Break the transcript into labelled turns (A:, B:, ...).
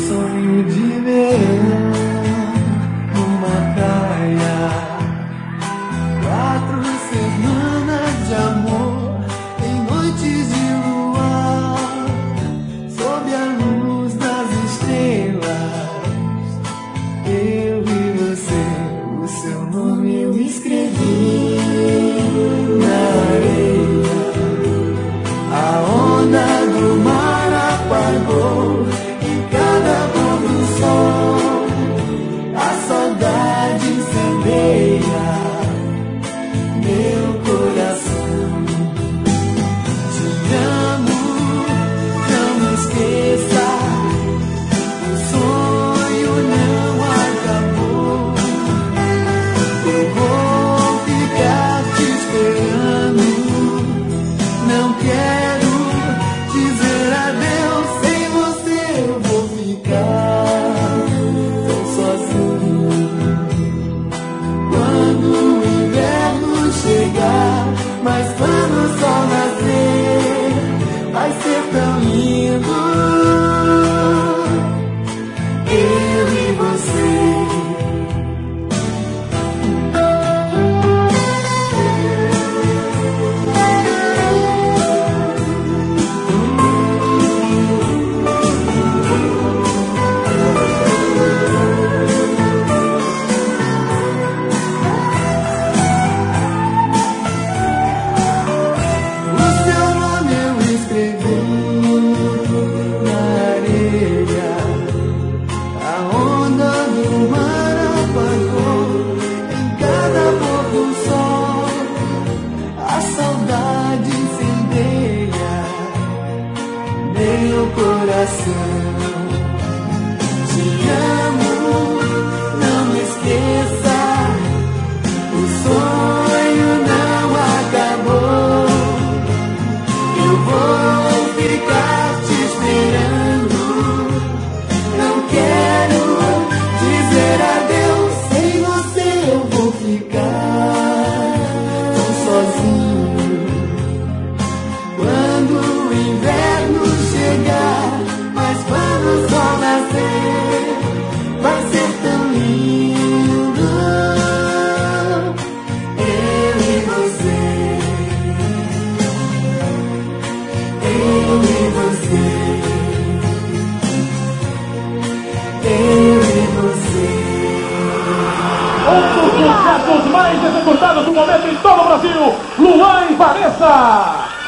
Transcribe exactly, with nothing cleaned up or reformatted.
A: sonho de verão numa praia, quatro semanas de amor em noites de luar, sob a luz das estrelas. Eu e você, o seu nome eu escrevi na areia. A onda do mar apagou em cada pôr do sol, a saudade incendeia meu coração. Te amo, não me esqueça, o sonho não acabou. Eu vou ficar te esperando, não quero dizer adeus. Sem você eu vou ficar tão sozinho. Quando o inverno chegar, mas quando o sol nascer, vai ser tão lindo. Eu e você. Meu coração, te amo, não me esqueça, o sonho não acabou. Eu vou ficar te esperando, não quero dizer adeus. Sem você eu vou ficar tão sozinho. Quando o inverno chegar, mas quando o sol nascer, vai ser tão lindo. Eu e você, eu e você, eu e você.
B: Um dos sucessos mais executados do momento em todo o Brasil, Luan e Vanessa.